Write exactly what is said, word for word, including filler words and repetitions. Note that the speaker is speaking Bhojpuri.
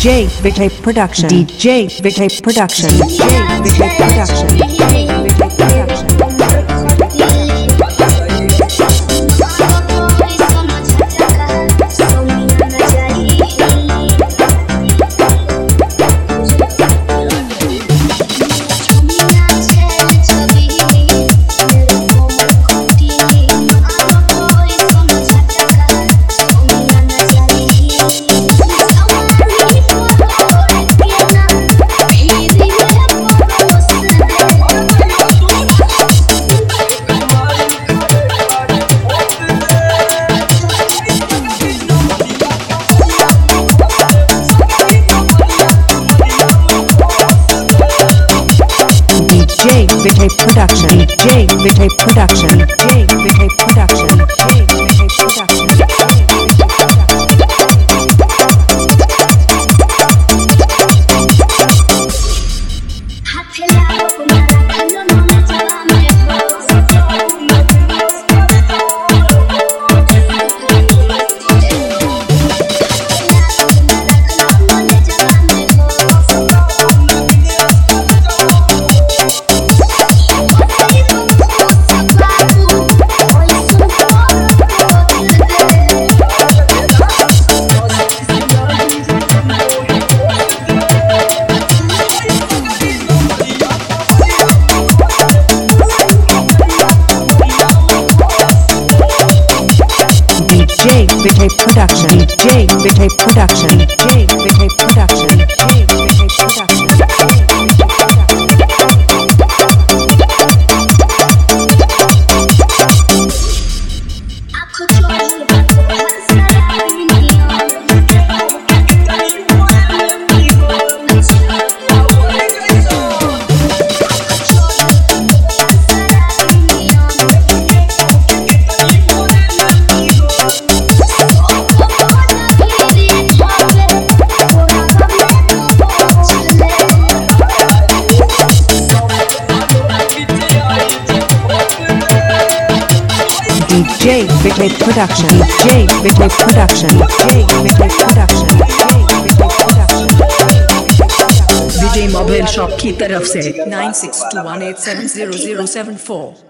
J Vijay Production, D J Vijay Production, D J Vijay Production, D J Vijay Production. Vijay Production, J Vijay Production, J Vijay Production, J Vijay Production. Vijay Production, J Vijay Production, J Vijay Production, J Vijay Production. J Vijay Production, J Vijay Production, J Vijay Production, J Vijay Production. Vijay mobile shop की तरफ से nine six two one eight seven zero zero seven फोर